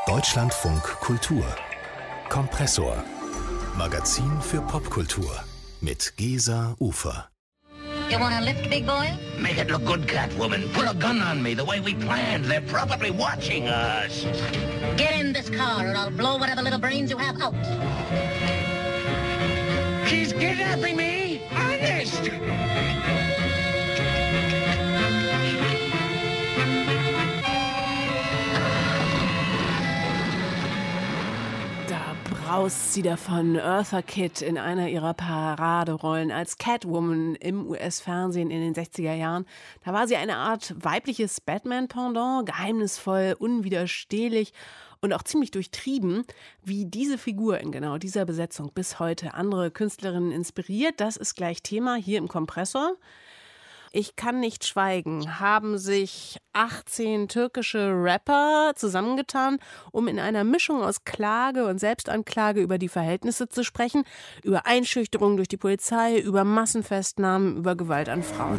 Deutschlandfunk Kultur Kompressor. Magazin für Popkultur mit Gesa Ufer. You wanna lift, big boy? Make it look good, Catwoman. Put a gun on me the way we planned. They're probably watching us. Get in this car or I'll blow whatever little brains you have out. She's kidnapping me? Honest! Braust sie davon, Eartha Kitt in einer ihrer Paraderollen als Catwoman im US-Fernsehen in den 60er Jahren. Da war sie eine Art weibliches Batman-Pendant, geheimnisvoll, unwiderstehlich und auch ziemlich durchtrieben. Wie diese Figur in genau dieser Besetzung bis heute andere Künstlerinnen inspiriert, das ist gleich Thema hier im Kompressor. Ich kann nicht schweigen, haben sich 18 türkische Rapper zusammengetan, um in einer Mischung aus Klage und Selbstanklage über die Verhältnisse zu sprechen, über Einschüchterung durch die Polizei, über Massenfestnahmen, über Gewalt an Frauen.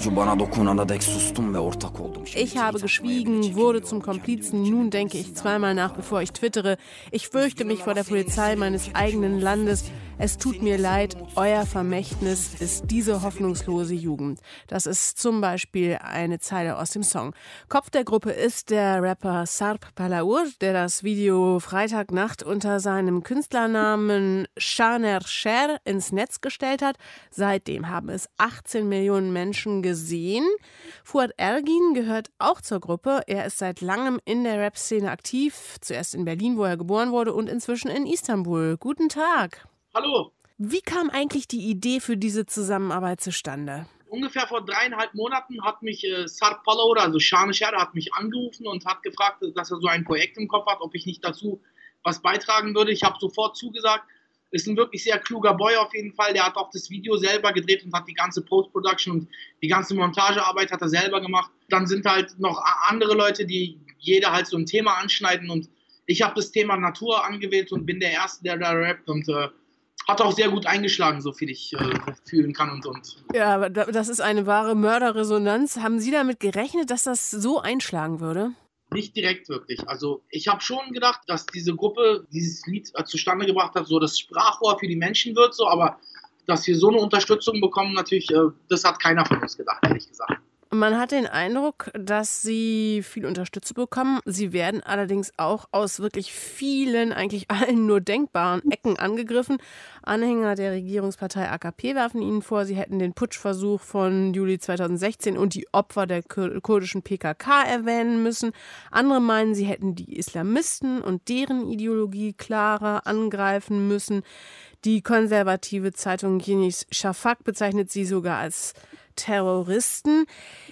Ich habe geschwiegen, wurde zum Komplizen, nun denke ich zweimal nach, bevor ich twittere. Ich fürchte mich vor der Polizei meines eigenen Landes. Es tut mir leid, euer Vermächtnis ist diese hoffnungslose Jugend. Das ist zum Beispiel eine Zeile aus dem Song. Kopf der Gruppe ist der Rapper Sarp Palaur, der das Video Freitagnacht unter seinem Künstlernamen Shaner Sher ins Netz gestellt hat. Seitdem haben es 18 Millionen Menschen gesehen. Fuat Ergin gehört auch zur Gruppe. Er ist seit langem in der Rap-Szene aktiv. Zuerst in Berlin, wo er geboren wurde, und inzwischen in Istanbul. Guten Tag. Hallo. Wie kam eigentlich die Idee für diese Zusammenarbeit zustande? Ungefähr vor 3,5 Monaten hat mich Sarp Palaur, also Shaner Sher, hat mich angerufen und hat gefragt, dass er so ein Projekt im Kopf hat, ob ich nicht dazu was beitragen würde. Ich habe sofort zugesagt. Ist ein wirklich sehr kluger Boy auf jeden Fall. Der hat auch das Video selber gedreht und hat die ganze Post-Production und die ganze Montagearbeit hat er selber gemacht. Dann sind halt noch andere Leute, die jeder halt so ein Thema anschneiden, und ich habe das Thema Natur angewählt und bin der Erste, der da rappt, und hat auch sehr gut eingeschlagen, so viel ich fühlen kann und. Ja, aber das ist eine wahre Mörderresonanz. Haben Sie damit gerechnet, dass das so einschlagen würde? Nicht direkt wirklich. Also ich habe schon gedacht, dass diese Gruppe dieses Lied zustande gebracht hat, so das Sprachrohr für die Menschen wird, so, aber dass wir so eine Unterstützung bekommen, natürlich, das hat keiner von uns gedacht, ehrlich gesagt. Man hat den Eindruck, dass Sie viel Unterstützung bekommen. Sie werden allerdings auch aus wirklich vielen, eigentlich allen nur denkbaren Ecken angegriffen. Anhänger der Regierungspartei AKP werfen Ihnen vor, Sie hätten den Putschversuch von Juli 2016 und die Opfer der kurdischen PKK erwähnen müssen. Andere meinen, Sie hätten die Islamisten und deren Ideologie klarer angreifen müssen. Die konservative Zeitung Yeni Shafak bezeichnet Sie sogar als Terroristen.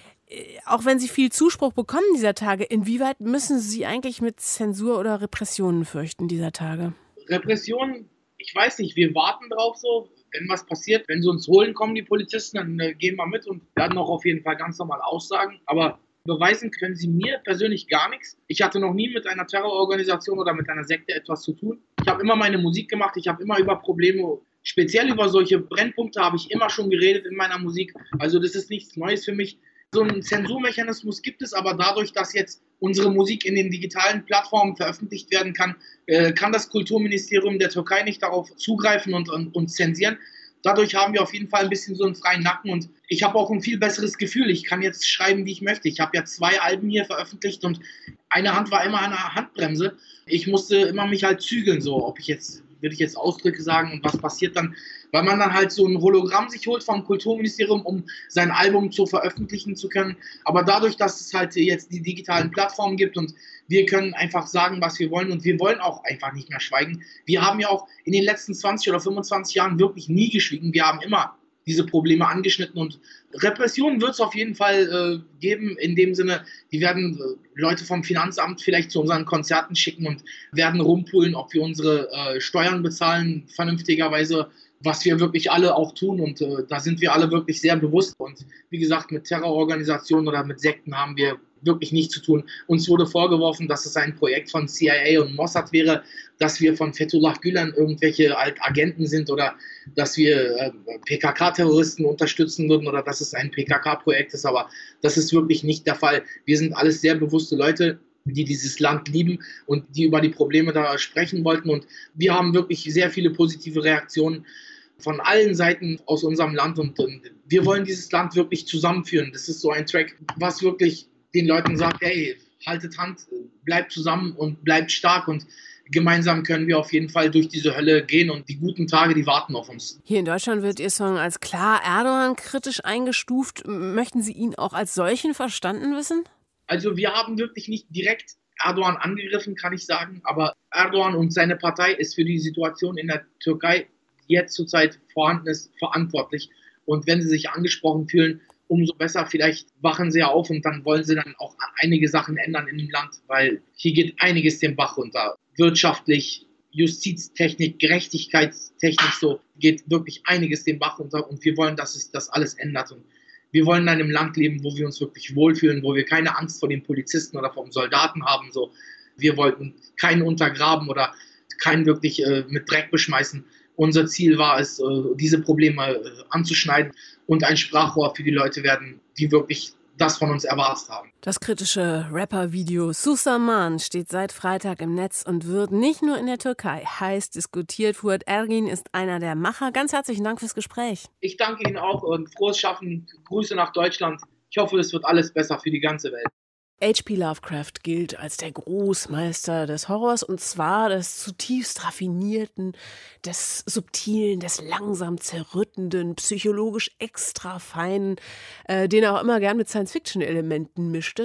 Auch wenn Sie viel Zuspruch bekommen dieser Tage, inwieweit müssen Sie eigentlich mit Zensur oder Repressionen fürchten dieser Tage? Repressionen, ich weiß nicht, wir warten drauf so. Wenn was passiert, wenn sie uns holen kommen, die Polizisten, dann gehen wir mit und werden auch auf jeden Fall ganz normal aussagen. Aber beweisen können sie mir persönlich gar nichts. Ich hatte noch nie mit einer Terrororganisation oder mit einer Sekte etwas zu tun. Ich habe immer meine Musik gemacht, ich habe immer über Probleme, speziell über solche Brennpunkte habe ich immer schon geredet in meiner Musik. Also das ist nichts Neues für mich. So einen Zensurmechanismus gibt es, aber dadurch, dass jetzt unsere Musik in den digitalen Plattformen veröffentlicht werden kann, kann das Kulturministerium der Türkei nicht darauf zugreifen und zensieren. Dadurch haben wir auf jeden Fall ein bisschen so einen freien Nacken, und ich habe auch ein viel besseres Gefühl. Ich kann jetzt schreiben, wie ich möchte. Ich habe ja 2 Alben hier veröffentlicht und eine Hand war immer an der Handbremse. Ich musste immer mich halt zügeln, so, würde ich jetzt Ausdrücke sagen, und was passiert dann, weil man dann halt so ein Hologramm sich holt vom Kulturministerium, um sein Album zu veröffentlichen zu können. Aber dadurch, dass es halt jetzt die digitalen Plattformen gibt und wir können einfach sagen, was wir wollen, und wir wollen auch einfach nicht mehr schweigen. Wir haben ja auch in den letzten 20 oder 25 Jahren wirklich nie geschwiegen. Wir haben immer diese Probleme angeschnitten, und Repressionen wird es auf jeden Fall geben, in dem Sinne, die werden Leute vom Finanzamt vielleicht zu unseren Konzerten schicken und werden rumpulen, ob wir unsere Steuern bezahlen, vernünftigerweise, was wir wirklich alle auch tun, und da sind wir alle wirklich sehr bewusst, und wie gesagt, mit Terrororganisationen oder mit Sekten haben wir wirklich nichts zu tun. Uns wurde vorgeworfen, dass es ein Projekt von CIA und Mossad wäre, dass wir von Fethullah Gülen irgendwelche Agenten sind oder dass wir PKK-Terroristen unterstützen würden oder dass es ein PKK-Projekt ist, aber das ist wirklich nicht der Fall. Wir sind alles sehr bewusste Leute. die dieses Land lieben und die über die Probleme da sprechen wollten. Und wir haben wirklich sehr viele positive Reaktionen von allen Seiten aus unserem Land. Und wir wollen dieses Land wirklich zusammenführen. Das ist so ein Track, was wirklich den Leuten sagt, hey, haltet Hand, bleibt zusammen und bleibt stark. Und gemeinsam können wir auf jeden Fall durch diese Hölle gehen und die guten Tage, die warten auf uns. Hier in Deutschland wird Ihr Song als klar Erdogan-kritisch eingestuft. Möchten Sie ihn auch als solchen verstanden wissen? Also wir haben wirklich nicht direkt Erdogan angegriffen, kann ich sagen, aber Erdogan und seine Partei ist für die Situation in der Türkei, die jetzt zurzeit vorhanden ist, verantwortlich. Und wenn sie sich angesprochen fühlen, umso besser, vielleicht wachen sie ja auf und dann wollen sie dann auch einige Sachen ändern in dem Land, weil hier geht einiges den Bach runter. Wirtschaftlich, Justiztechnik, Gerechtigkeitstechnik, so geht wirklich einiges den Bach runter und wir wollen, dass sich das alles ändert. Und wir wollen in einem Land leben, wo wir uns wirklich wohlfühlen, wo wir keine Angst vor den Polizisten oder vor den Soldaten haben. So. Wir wollten keinen untergraben oder keinen wirklich mit Dreck beschmeißen. Unser Ziel war es, diese Probleme anzuschneiden und ein Sprachrohr für die Leute werden, die wirklich das von uns erwartet haben. Das kritische Rapper-Video Susaman steht seit Freitag im Netz und wird nicht nur in der Türkei heiß diskutiert. Fuat Ergin ist einer der Macher. Ganz herzlichen Dank fürs Gespräch. Ich danke Ihnen auch und frohes Schaffen. Grüße nach Deutschland. Ich hoffe, es wird alles besser für die ganze Welt. H.P. Lovecraft gilt als der Großmeister des Horrors, und zwar des zutiefst raffinierten, des subtilen, des langsam zerrüttenden, psychologisch extra feinen, den er auch immer gern mit Science-Fiction-Elementen mischte.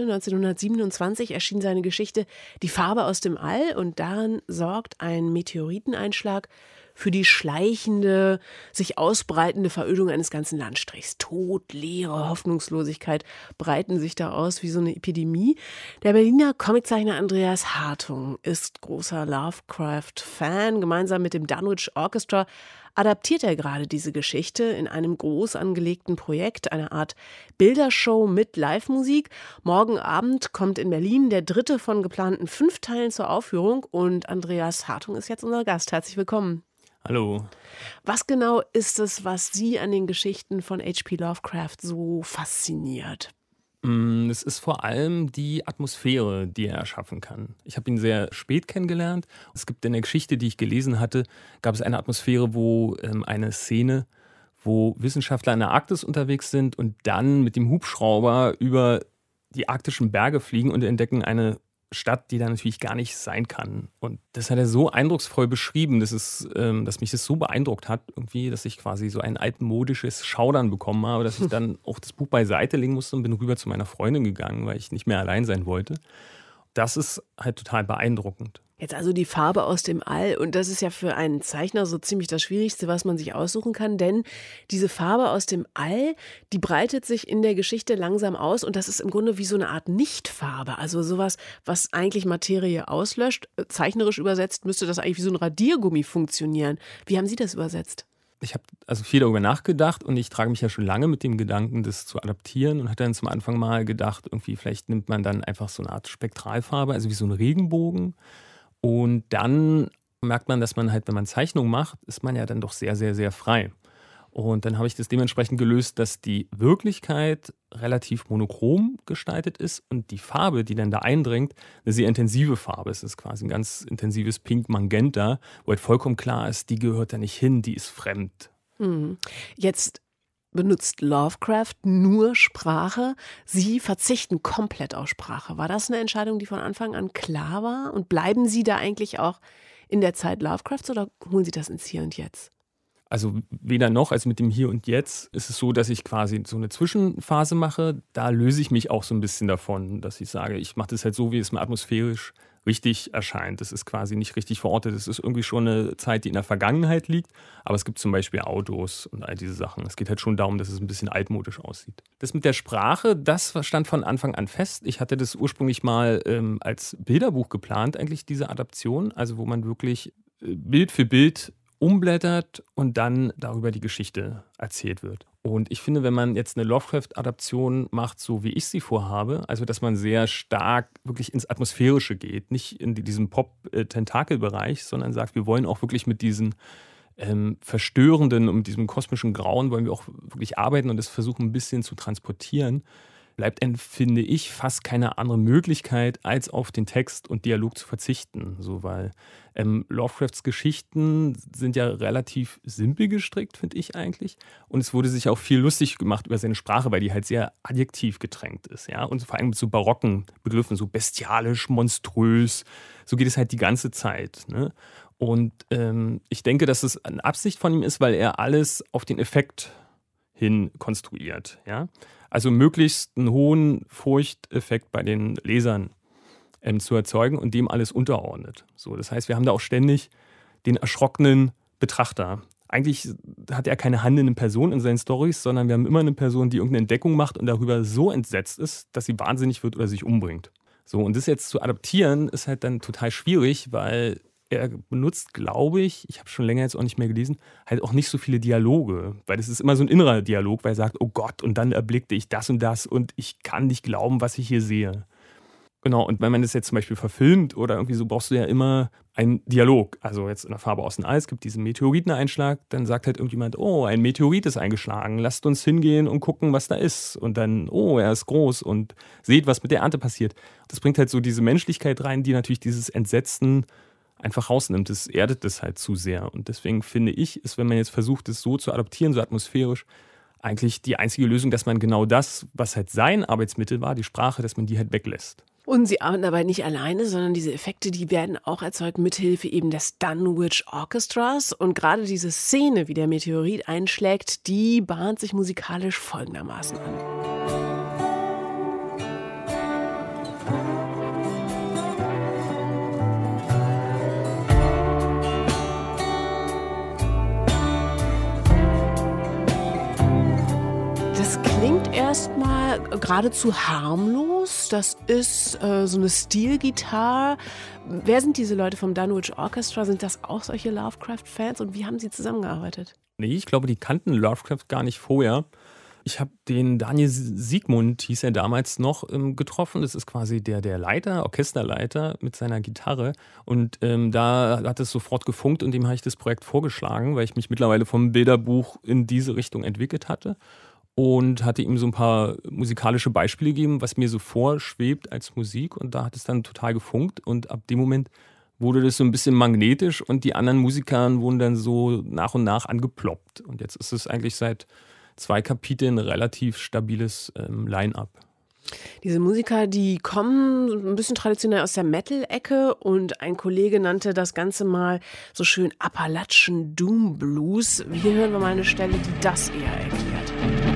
1927 erschien seine Geschichte Die Farbe aus dem All, und darin sorgt ein Meteoriteneinschlag für die schleichende, sich ausbreitende Verödung eines ganzen Landstrichs. Tod, Leere, Hoffnungslosigkeit breiten sich da aus wie so eine Epidemie. Der Berliner Comiczeichner Andreas Hartung ist großer Lovecraft-Fan. Gemeinsam mit dem Dunwich Orchestra adaptiert er gerade diese Geschichte in einem groß angelegten Projekt, einer Art Bildershow mit Live-Musik. Morgen Abend kommt in Berlin der 3. von geplanten 5 Teilen zur Aufführung, und Andreas Hartung ist jetzt unser Gast. Herzlich willkommen. Hallo. Was genau ist es, was Sie an den Geschichten von H.P. Lovecraft so fasziniert? Es ist vor allem die Atmosphäre, die er erschaffen kann. Ich habe ihn sehr spät kennengelernt. Es gibt in der Geschichte, die ich gelesen hatte, gab es eine Atmosphäre, wo eine Szene, wo Wissenschaftler in der Arktis unterwegs sind und dann mit dem Hubschrauber über die arktischen Berge fliegen und entdecken eine Stadt, die da natürlich gar nicht sein kann. Und das hat er so eindrucksvoll beschrieben, dass mich das so beeindruckt hat, irgendwie, dass ich quasi so ein altmodisches Schaudern bekommen habe, dass ich dann auch das Buch beiseite legen musste und bin rüber zu meiner Freundin gegangen, weil ich nicht mehr allein sein wollte. Das ist halt total beeindruckend. Jetzt also die Farbe aus dem All, und das ist ja für einen Zeichner so ziemlich das Schwierigste, was man sich aussuchen kann, denn diese Farbe aus dem All, die breitet sich in der Geschichte langsam aus, und das ist im Grunde wie so eine Art Nichtfarbe, also sowas, was eigentlich Materie auslöscht. Zeichnerisch übersetzt müsste das eigentlich wie so ein Radiergummi funktionieren. Wie haben Sie das übersetzt? Ich habe also viel darüber nachgedacht, und ich trage mich ja schon lange mit dem Gedanken, das zu adaptieren, und hatte dann zum Anfang mal gedacht, irgendwie vielleicht nimmt man dann einfach so eine Art Spektralfarbe, also wie so ein Regenbogen. Und dann merkt man, dass man halt, wenn man Zeichnungen macht, ist man ja dann doch sehr, sehr, sehr frei. Und dann habe ich das dementsprechend gelöst, dass die Wirklichkeit relativ monochrom gestaltet ist und die Farbe, die dann da eindringt, eine sehr intensive Farbe ist. Es ist quasi ein ganz intensives Pink-Magenta, wo halt vollkommen klar ist, die gehört da nicht hin, die ist fremd. Jetzt benutzt Lovecraft nur Sprache. Sie verzichten komplett auf Sprache. War das eine Entscheidung, die von Anfang an klar war? Und bleiben Sie da eigentlich auch in der Zeit Lovecrafts, oder holen Sie das ins Hier und Jetzt? Also weder noch, also mit dem Hier und Jetzt ist es so, dass ich quasi so eine Zwischenphase mache. Da löse ich mich auch so ein bisschen davon, dass ich sage, ich mache das halt so, wie es mir atmosphärisch richtig erscheint. Das ist quasi nicht richtig verortet. Das ist irgendwie schon eine Zeit, die in der Vergangenheit liegt. Aber es gibt zum Beispiel Autos und all diese Sachen. Es geht halt schon darum, dass es ein bisschen altmodisch aussieht. Das mit der Sprache, das stand von Anfang an fest. Ich hatte das ursprünglich mal als Bilderbuch geplant, eigentlich diese Adaption. Also wo man wirklich Bild für Bild umblättert und dann darüber die Geschichte erzählt wird. Und ich finde, wenn man jetzt eine Lovecraft-Adaption macht, so wie ich sie vorhabe, also dass man sehr stark wirklich ins Atmosphärische geht, nicht in diesem Pop-Tentakel-Bereich, sondern sagt, wir wollen auch wirklich mit diesen verstörenden und mit diesem kosmischen Grauen wollen wir auch wirklich arbeiten und das versuchen ein bisschen zu transportieren, bleibt, finde ich, fast keine andere Möglichkeit, als auf den Text und Dialog zu verzichten. So, weil Lovecrafts Geschichten sind ja relativ simpel gestrickt, finde ich eigentlich. Und es wurde sich auch viel lustig gemacht über seine Sprache, weil die halt sehr adjektiv getränkt ist. Ja? Und vor allem mit so barocken Begriffen, so bestialisch, monströs. So geht es halt die ganze Zeit. Ne? Und ich denke, dass es eine Absicht von ihm ist, weil er alles auf den Effekt hin konstruiert. Ja? Also möglichst einen hohen Furchteffekt bei den Lesern zu erzeugen und dem alles unterordnet. So, das heißt, wir haben da auch ständig den erschrockenen Betrachter. Eigentlich hat er keine handelnde Person in seinen Storys, sondern wir haben immer eine Person, die irgendeine Entdeckung macht und darüber so entsetzt ist, dass sie wahnsinnig wird oder sich umbringt. So, und das jetzt zu adaptieren, ist halt dann total schwierig, weil er benutzt, glaube ich habe schon länger jetzt auch nicht mehr gelesen, halt auch nicht so viele Dialoge. Weil das ist immer so ein innerer Dialog, weil er sagt, oh Gott, und dann erblickte ich das und ich kann nicht glauben, was ich hier sehe. Genau, und wenn man das jetzt zum Beispiel verfilmt oder irgendwie so, brauchst du ja immer einen Dialog. Also jetzt in der Farbe aus dem All, es gibt diesen Meteoriteneinschlag, dann sagt halt irgendjemand, oh, ein Meteorit ist eingeschlagen, lasst uns hingehen und gucken, was da ist. Und dann, oh, er ist groß und seht, was mit der Ernte passiert. Das bringt halt so diese Menschlichkeit rein, die natürlich dieses Entsetzen einfach rausnimmt. Das erdet das halt zu sehr. Und deswegen finde ich, ist, wenn man jetzt versucht, es so zu adaptieren, so atmosphärisch, eigentlich die einzige Lösung, dass man genau das, was halt sein Arbeitsmittel war, die Sprache, dass man die halt weglässt. Und sie arbeiten dabei nicht alleine, sondern diese Effekte, die werden auch erzeugt mithilfe eben des Dunwich Orchestras. Und gerade diese Szene, wie der Meteorit einschlägt, die bahnt sich musikalisch folgendermaßen an. Klingt erstmal geradezu harmlos. Das ist so eine Steel-Gitarre. Wer sind diese Leute vom Dunwich Orchestra? Sind das auch solche Lovecraft-Fans? Und wie haben sie zusammengearbeitet? Nee, ich glaube, die kannten Lovecraft gar nicht vorher. Ich habe den Daniel Siegmund, hieß er damals noch, getroffen. Das ist quasi der Leiter, Orchesterleiter mit seiner Gitarre. Und da hat es sofort gefunkt und dem habe ich das Projekt vorgeschlagen, weil ich mich mittlerweile vom Bilderbuch in diese Richtung entwickelt hatte. Und hatte ihm so ein paar musikalische Beispiele gegeben, was mir so vorschwebt als Musik. Und da hat es dann total gefunkt. Und ab dem Moment wurde das so ein bisschen magnetisch und die anderen Musiker wurden dann so nach und nach angeploppt. Und jetzt ist es eigentlich seit 2 Kapiteln ein relativ stabiles Line-up. Diese Musiker, die kommen ein bisschen traditionell aus der Metal-Ecke und ein Kollege nannte das Ganze mal so schön Appalachian Doom Blues. Hier hören wir mal eine Stelle, die das eher erklärt.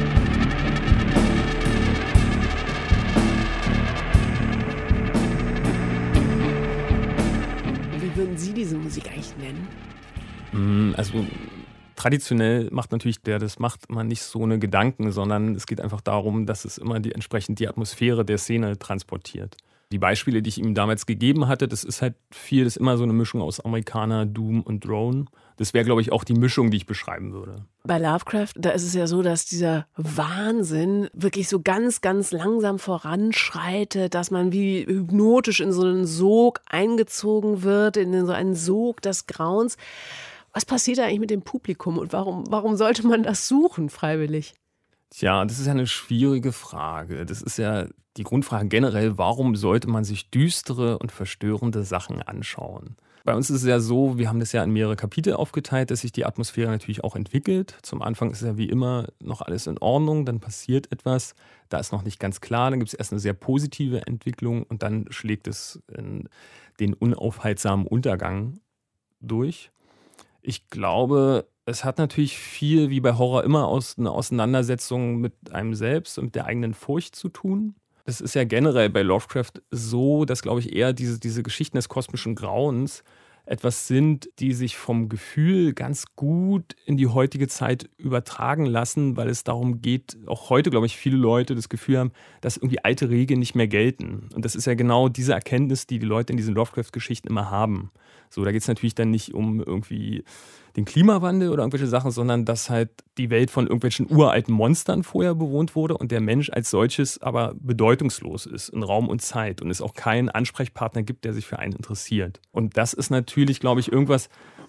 Wie würden Sie diese Musik eigentlich nennen? Also traditionell macht natürlich der das macht man nicht so eine Gedanken, sondern es geht einfach darum, dass es immer entsprechend die Atmosphäre der Szene transportiert. Die Beispiele, die ich ihm damals gegeben hatte, das ist halt viel, das ist immer so eine Mischung aus Amerikaner, Doom und Drone. Das wäre, glaube ich, auch die Mischung, die ich beschreiben würde. Bei Lovecraft, da ist es ja so, dass dieser Wahnsinn wirklich so ganz, ganz langsam voranschreitet, dass man wie hypnotisch in so einen Sog eingezogen wird, in so einen Sog des Grauens. Was passiert da eigentlich mit dem Publikum und warum sollte man das suchen freiwillig? Tja, das ist ja eine schwierige Frage. Das ist ja die Grundfrage generell, warum sollte man sich düstere und verstörende Sachen anschauen? Bei uns ist es ja so, wir haben das ja in mehrere Kapitel aufgeteilt, dass sich die Atmosphäre natürlich auch entwickelt. Zum Anfang ist ja wie immer noch alles in Ordnung, dann passiert etwas, da ist noch nicht ganz klar, dann gibt es erst eine sehr positive Entwicklung und dann schlägt es in den unaufhaltsamen Untergang durch. Ich glaube, es hat natürlich viel, wie bei Horror immer, eine Auseinandersetzung mit einem selbst und mit der eigenen Furcht zu tun. Das ist ja generell bei Lovecraft so, dass, glaube ich, eher diese Geschichten des kosmischen Grauens etwas sind, die sich vom Gefühl ganz gut in die heutige Zeit übertragen lassen, weil es darum geht, auch heute, glaube ich, viele Leute das Gefühl haben, dass irgendwie alte Regeln nicht mehr gelten. Und das ist ja genau diese Erkenntnis, die Leute in diesen Lovecraft-Geschichten immer haben. So, da geht es natürlich dann nicht um irgendwie den Klimawandel oder irgendwelche Sachen, sondern dass halt die Welt von irgendwelchen uralten Monstern vorher bewohnt wurde und der Mensch als solches aber bedeutungslos ist in Raum und Zeit und es auch keinen Ansprechpartner gibt, der sich für einen interessiert. Und das ist natürlich, glaube ich, irgendwas,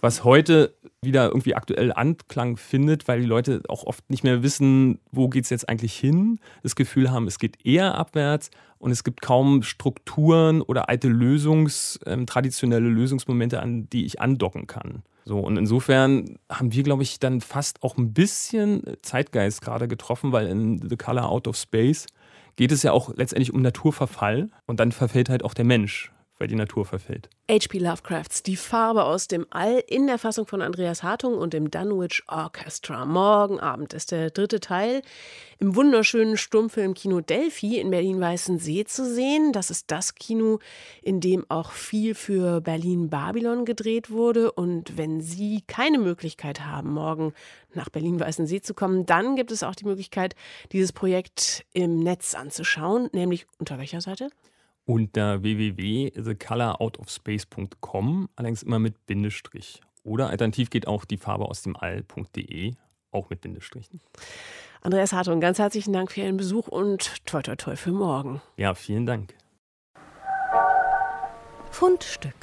was heute wieder irgendwie aktuell Anklang findet, weil die Leute auch oft nicht mehr wissen, wo geht es jetzt eigentlich hin, das Gefühl haben, es geht eher abwärts und es gibt kaum Strukturen oder alte traditionelle Lösungsmomente, an die ich andocken kann. So, und insofern haben wir, glaube ich, dann fast auch ein bisschen Zeitgeist gerade getroffen, weil in The Color Out of Space geht es ja auch letztendlich um Naturverfall und dann verfällt halt auch der Mensch, weil die Natur verfällt. H.P. Lovecrafts Die Farbe aus dem All in der Fassung von Andreas Hartung und dem Dunwich Orchestra. Morgen Abend ist der 3. Teil im wunderschönen Stummfilmkino Delphi in Berlin-Weißensee zu sehen. Das ist das Kino, in dem auch viel für Berlin-Babylon gedreht wurde. Und wenn Sie keine Möglichkeit haben, morgen nach Berlin-Weißensee zu kommen, dann gibt es auch die Möglichkeit, dieses Projekt im Netz anzuschauen. Nämlich unter welcher Seite? Unter www.thecoloroutof.space.com, allerdings immer mit Bindestrich. Oder alternativ geht auch die Farbe aus dem All.de, auch mit Bindestrichen. Andreas Hartung, ganz herzlichen Dank für Ihren Besuch und toi toi toi für morgen. Ja, vielen Dank. Fundstück.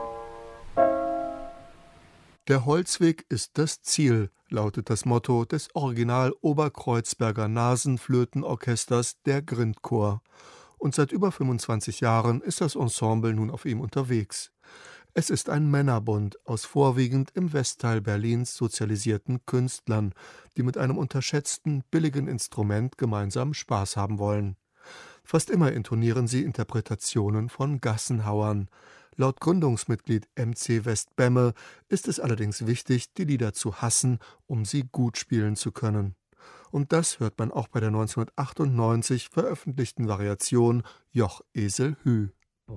Der Holzweg ist das Ziel, lautet das Motto des Original Oberkreuzberger Nasenflötenorchesters der Grindchor. Und seit über 25 Jahren ist das Ensemble nun auf ihm unterwegs. Es ist ein Männerbund aus vorwiegend im Westteil Berlins sozialisierten Künstlern, die mit einem unterschätzten, billigen Instrument gemeinsam Spaß haben wollen. Fast immer intonieren sie Interpretationen von Gassenhauern. Laut Gründungsmitglied MC Westbemme ist es allerdings wichtig, die Lieder zu hassen, um sie gut spielen zu können. Und das hört man auch bei der 1998 veröffentlichten Variation Joch Esel Hü.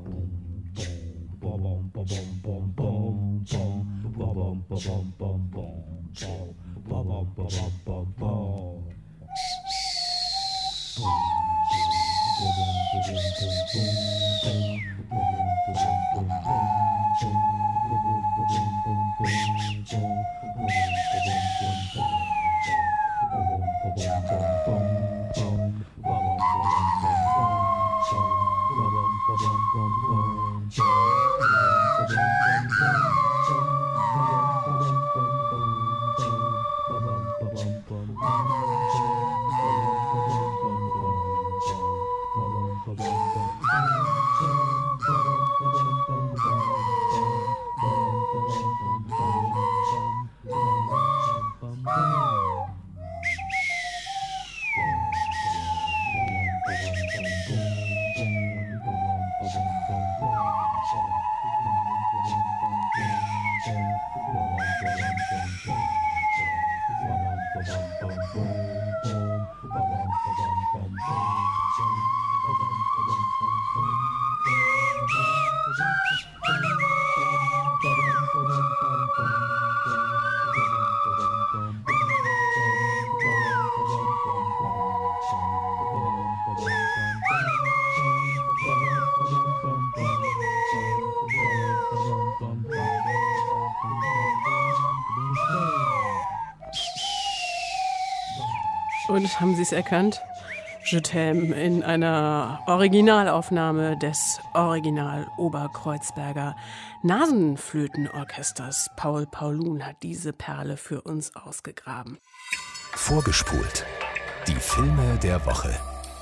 Und haben Sie es erkannt? Je t'aime in einer Originalaufnahme des Original Oberkreuzberger Nasenflötenorchesters. Paul Paulun hat diese Perle für uns ausgegraben. Vorgespult. Die Filme der Woche.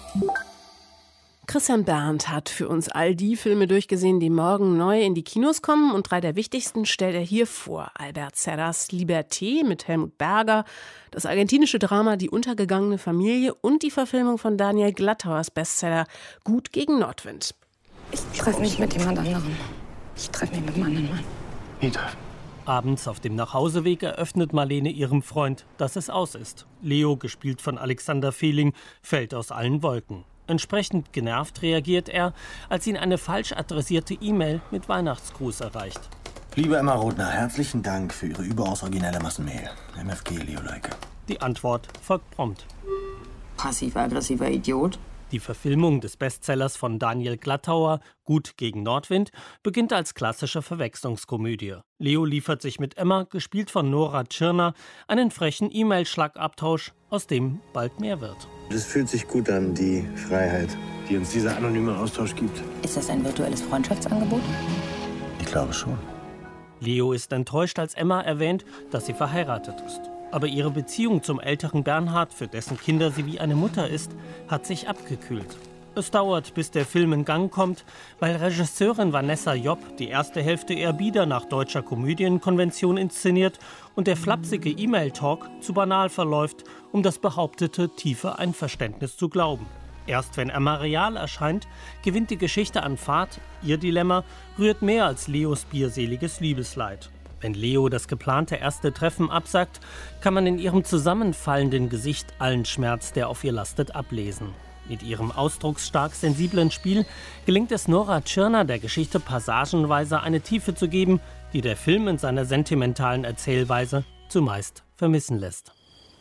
Christian Berndt hat für uns all die Filme durchgesehen, die morgen neu in die Kinos kommen. Und 3 der wichtigsten stellt er hier vor. Albert Serras Liberté mit Helmut Berger, das argentinische Drama Die untergegangene Familie und die Verfilmung von Daniel Glattauers Bestseller Gut gegen Nordwind. Ich treffe mich mit jemand anderem. Ich treffe mich mit einem anderen Mann. Nie treffen. Abends auf dem Nachhauseweg eröffnet Marlene ihrem Freund, dass es aus ist. Leo, gespielt von Alexander Fehling, fällt aus allen Wolken. Entsprechend genervt reagiert er, als ihn eine falsch adressierte E-Mail mit Weihnachtsgruß erreicht. Liebe Emma Rothner, herzlichen Dank für Ihre überaus originelle Massenmail. MFG Leo Leike. Die Antwort folgt prompt. Passiv-aggressiver Idiot. Die Verfilmung des Bestsellers von Daniel Glattauer, Gut gegen Nordwind, beginnt als klassische Verwechslungskomödie. Leo liefert sich mit Emma, gespielt von Nora Tschirner, einen frechen E-Mail-Schlagabtausch, aus dem bald mehr wird. Es fühlt sich gut an, die Freiheit, die uns dieser anonyme Austausch gibt. Ist das ein virtuelles Freundschaftsangebot? Ich glaube schon. Leo ist enttäuscht, als Emma erwähnt, dass sie verheiratet ist. Aber ihre Beziehung zum älteren Bernhard, für dessen Kinder sie wie eine Mutter ist, hat sich abgekühlt. Es dauert, bis der Film in Gang kommt, weil Regisseurin Vanessa Jopp die erste Hälfte eher bieder nach deutscher Komödienkonvention inszeniert und der flapsige E-Mail-Talk zu banal verläuft, um das behauptete tiefe Einverständnis zu glauben. Erst wenn Emma real erscheint, gewinnt die Geschichte an Fahrt. Ihr Dilemma rührt mehr als Leos bierseliges Liebesleid. Wenn Leo das geplante erste Treffen absagt, kann man in ihrem zusammenfallenden Gesicht allen Schmerz, der auf ihr lastet, ablesen. Mit ihrem ausdrucksstark sensiblen Spiel gelingt es Nora Tschirner, der Geschichte passagenweise eine Tiefe zu geben, die der Film in seiner sentimentalen Erzählweise zumeist vermissen lässt.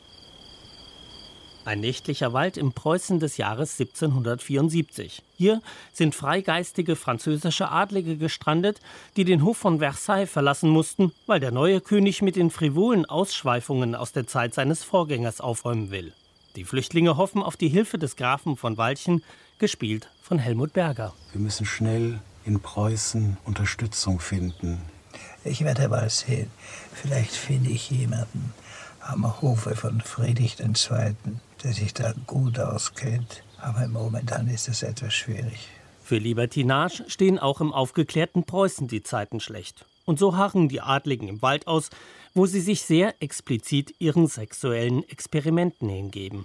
Ein nächtlicher Wald im Preußen des Jahres 1774. Hier sind freigeistige französische Adlige gestrandet, die den Hof von Versailles verlassen mussten, weil der neue König mit den frivolen Ausschweifungen aus der Zeit seines Vorgängers aufräumen will. Die Flüchtlinge hoffen auf die Hilfe des Grafen von Walchen, gespielt von Helmut Berger. Wir müssen schnell in Preußen Unterstützung finden. Ich werde mal sehen. Vielleicht finde ich jemanden am Hofe von Friedrich II., der sich da gut auskennt. Aber momentan ist es etwas schwierig. Für Libertinage stehen auch im aufgeklärten Preußen die Zeiten schlecht. Und so harren die Adligen im Wald aus, wo sie sich sehr explizit ihren sexuellen Experimenten hingeben.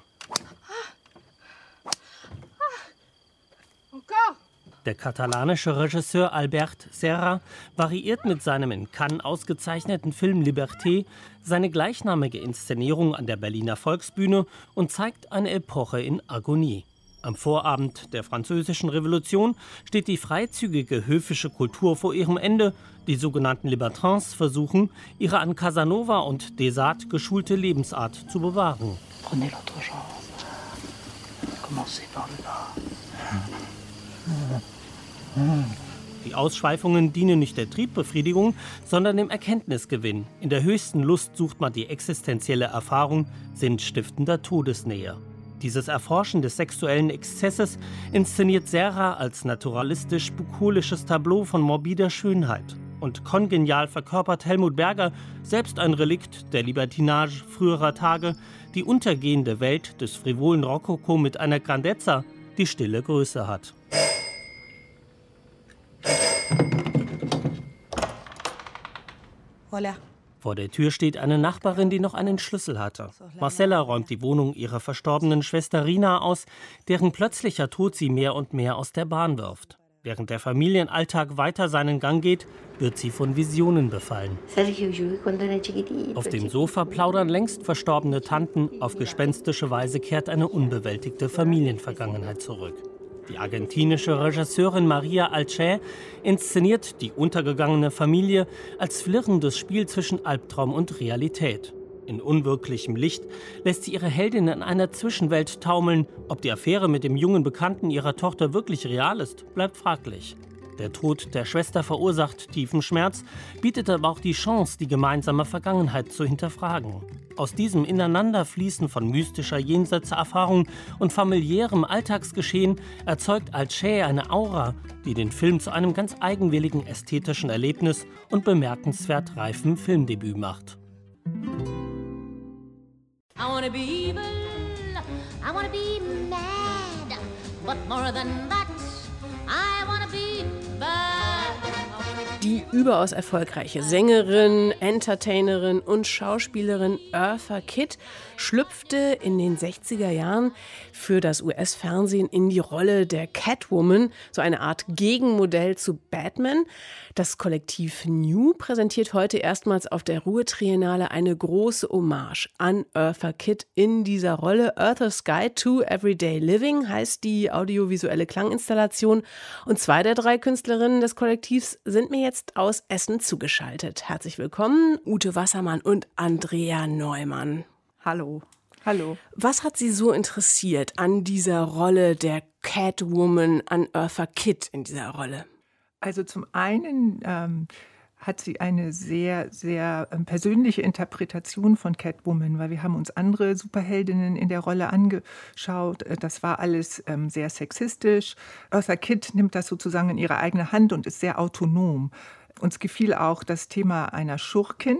Der katalanische Regisseur Albert Serra variiert mit seinem in Cannes ausgezeichneten Film Liberté seine gleichnamige Inszenierung an der Berliner Volksbühne und zeigt eine Epoche in Agonie. Am Vorabend der Französischen Revolution steht die freizügige höfische Kultur vor ihrem Ende. Die sogenannten Libertins versuchen, ihre an Casanova und Desart geschulte Lebensart zu bewahren. Prenez l'autre jambe. Commencez par le bas. Die Ausschweifungen dienen nicht der Triebbefriedigung, sondern dem Erkenntnisgewinn. In der höchsten Lust sucht man die existenzielle Erfahrung sinnstiftender Todesnähe. Dieses Erforschen des sexuellen Exzesses inszeniert Serra als naturalistisch-bukolisches Tableau von morbider Schönheit. Und kongenial verkörpert Helmut Berger, selbst ein Relikt der Libertinage früherer Tage, die untergehende Welt des frivolen Rokoko mit einer Grandezza, die stille Größe hat. Voilà. Vor der Tür steht eine Nachbarin, die noch einen Schlüssel hatte. Marcella räumt die Wohnung ihrer verstorbenen Schwester Rina aus, deren plötzlicher Tod sie mehr und mehr aus der Bahn wirft. Während der Familienalltag weiter seinen Gang geht, wird sie von Visionen befallen. Auf dem Sofa plaudern längst verstorbene Tanten, auf gespenstische Weise kehrt eine unbewältigte Familienvergangenheit zurück. Die argentinische Regisseurin Maria Alcé inszeniert die untergegangene Familie als flirrendes Spiel zwischen Albtraum und Realität. In unwirklichem Licht lässt sie ihre Heldin in einer Zwischenwelt taumeln. Ob die Affäre mit dem jungen Bekannten ihrer Tochter wirklich real ist, bleibt fraglich. Der Tod der Schwester verursacht tiefen Schmerz, bietet aber auch die Chance, die gemeinsame Vergangenheit zu hinterfragen. Aus diesem Ineinanderfließen von mystischer Jenseitserfahrung und familiärem Alltagsgeschehen erzeugt Alcé eine Aura, die den Film zu einem ganz eigenwilligen ästhetischen Erlebnis und bemerkenswert reifem Filmdebüt macht. I wanna be evil, I wanna be mad, but more than that, I wanna be bad. Die überaus erfolgreiche Sängerin, Entertainerin und Schauspielerin Eartha Kitt schlüpfte in den 60er Jahren für das US-Fernsehen in die Rolle der Catwoman, so eine Art Gegenmodell zu Batman. Das Kollektiv New präsentiert heute erstmals auf der Ruhr-Triennale eine große Hommage an Eartha Kitt in dieser Rolle. Eartha's Guide to Everyday Living heißt die audiovisuelle Klanginstallation. Und zwei der drei Künstlerinnen des Kollektivs sind mir jetzt aus Essen zugeschaltet. Herzlich willkommen, Ute Wassermann und Andrea Neumann. Hallo. Hallo. Was hat Sie so interessiert an dieser Rolle der Catwoman, an Eartha Kitt in dieser Rolle? Also zum einen hat sie eine sehr, sehr persönliche Interpretation von Catwoman, weil wir haben uns andere Superheldinnen in der Rolle angeschaut. Das war alles sehr sexistisch. Eartha Kitt nimmt das sozusagen in ihre eigene Hand und ist sehr autonom. Uns gefiel auch das Thema einer Schurkin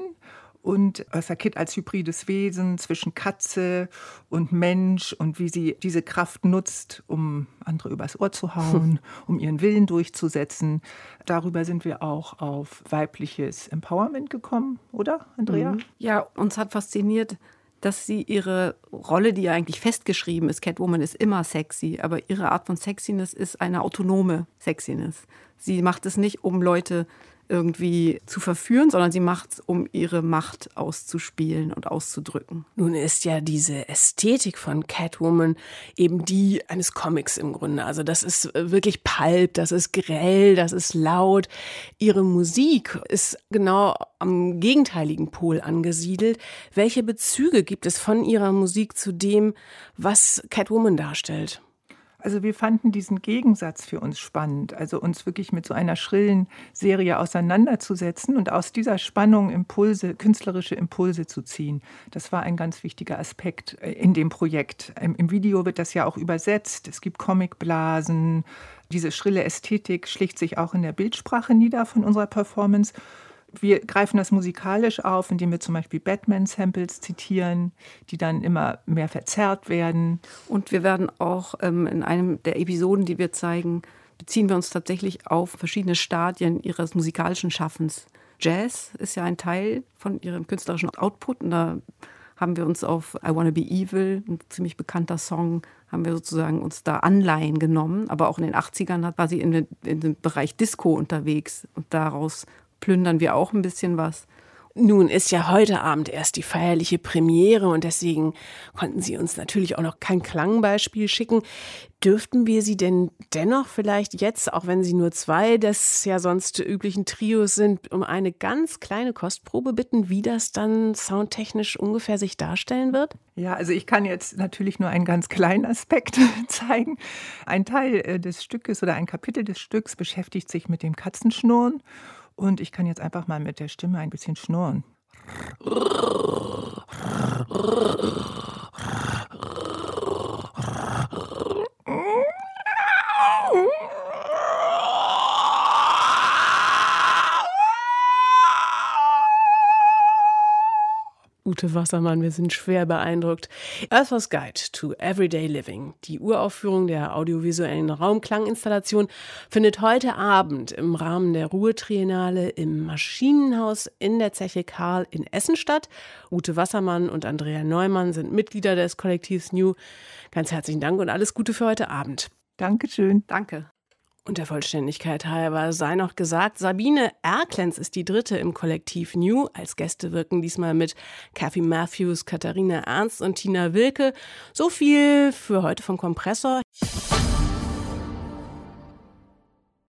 und Eartha Kitt als hybrides Wesen zwischen Katze und Mensch und wie sie diese Kraft nutzt, um andere übers Ohr zu hauen, um ihren Willen durchzusetzen. Darüber sind wir auch auf weibliches Empowerment gekommen, oder, Andrea? Ja, uns hat fasziniert, dass sie ihre Rolle, die ja eigentlich festgeschrieben ist, Catwoman ist immer sexy, aber ihre Art von Sexiness ist eine autonome Sexiness. Sie macht es nicht, um Leute irgendwie zu verführen, sondern sie macht es, um ihre Macht auszuspielen und auszudrücken. Nun ist ja diese Ästhetik von Catwoman eben die eines Comics im Grunde. Also das ist wirklich Pulp, das ist grell, das ist laut. Ihre Musik ist genau am gegenteiligen Pol angesiedelt. Welche Bezüge gibt es von ihrer Musik zu dem, was Catwoman darstellt? Also wir fanden diesen Gegensatz für uns spannend, also uns wirklich mit so einer schrillen Serie auseinanderzusetzen und aus dieser Spannung künstlerische Impulse zu ziehen. Das war ein ganz wichtiger Aspekt in dem Projekt. Im Video wird das ja auch übersetzt, es gibt Comicblasen, diese schrille Ästhetik schlägt sich auch in der Bildsprache nieder von unserer Performance. Wir greifen das musikalisch auf, indem wir zum Beispiel Batman-Samples zitieren, die dann immer mehr verzerrt werden. Und wir werden auch in einem der Episoden, die wir zeigen, beziehen wir uns tatsächlich auf verschiedene Stadien ihres musikalischen Schaffens. Jazz ist ja ein Teil von ihrem künstlerischen Output. Und da haben wir uns auf I Wanna Be Evil, ein ziemlich bekannter Song, haben wir sozusagen uns da Anleihen genommen. Aber auch in den 80ern war sie in dem Bereich Disco unterwegs und daraus plündern wir auch ein bisschen was. Nun ist ja heute Abend erst die feierliche Premiere und deswegen konnten Sie uns natürlich auch noch kein Klangbeispiel schicken. Dürften wir Sie denn dennoch vielleicht jetzt, auch wenn Sie nur 2 des ja sonst üblichen Trios sind, um eine ganz kleine Kostprobe bitten, wie das dann soundtechnisch ungefähr sich darstellen wird? Ja, also ich kann jetzt natürlich nur einen ganz kleinen Aspekt zeigen. Ein Teil des Stückes oder ein Kapitel des Stücks beschäftigt sich mit dem Katzenschnurren. Und ich kann jetzt einfach mal mit der Stimme ein bisschen schnurren. Ute Wassermann, wir sind schwer beeindruckt. Eartha's Guide to Everyday Living, die Uraufführung der audiovisuellen Raumklanginstallation, findet heute Abend im Rahmen der Ruhr-Triennale im Maschinenhaus in der Zeche Karl in Essen statt. Ute Wassermann und Andrea Neumann sind Mitglieder des Kollektivs New. Ganz herzlichen Dank und alles Gute für heute Abend. Dankeschön. Danke. Und der Vollständigkeit halber sei noch gesagt, Sabine Erklenz ist die dritte im Kollektiv New. Als Gäste wirken diesmal mit Kathy Matthews, Katharina Ernst und Tina Wilke. So viel für heute vom Kompressor.